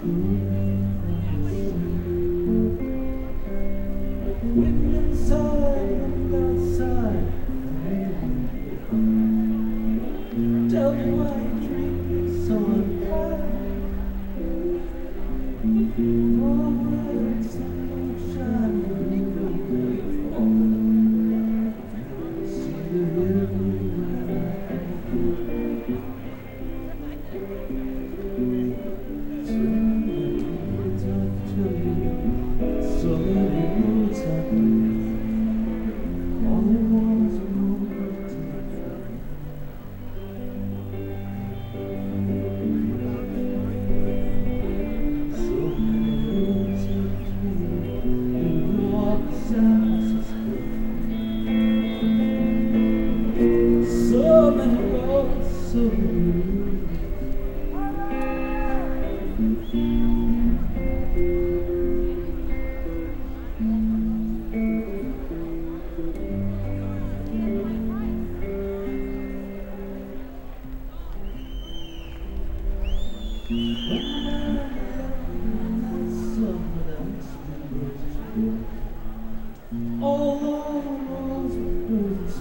Tell me why you treat me so unkind. Oh, the sun don't shine when you go away from see the river so many words I tell you, so many words I breathe. All the ones I know to so many roads, so many all the walls were birds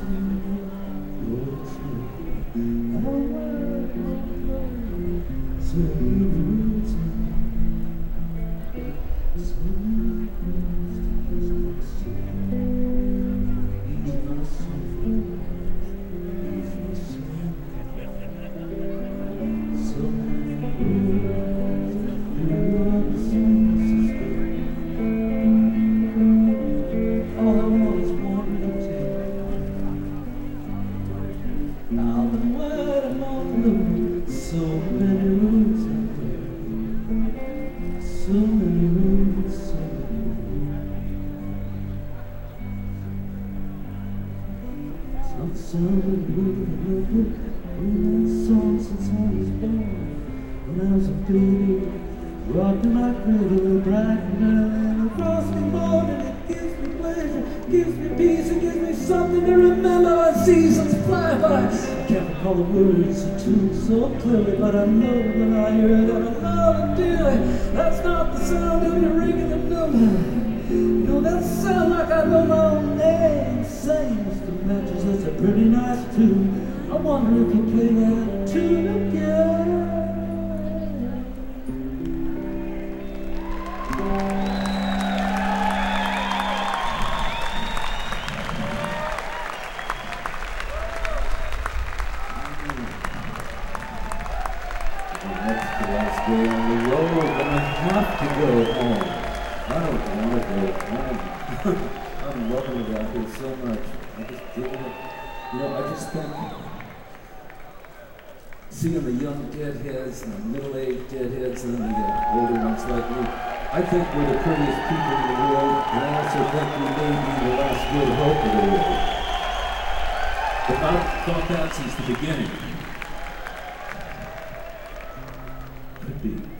so many roots out there, so many roots, so many song since I was born. When I was a baby, rocking my cradle, bright and early, and across the morning, it gives me pleasure, gives me peace, it gives me something to remember when seasons fly by. Can't recall the words of tune so clearly, but I know when I hear it, and I love it dearly. That's not the sound of the ringing of number. No, that sound like I know my own name. Say, Mr. Matches, that's a pretty nice tune. I wonder if you play that tune again. That's the last day on the road, and I have to go home. I don't want to go home. I'm loving it out here so much. I just dig it. You know, I just think seeing the young deadheads and the middle-aged deadheads and the older ones like me, I think we're the prettiest people in the world, and I also think we may be the last good hope of the world. But I thought that since the beginning.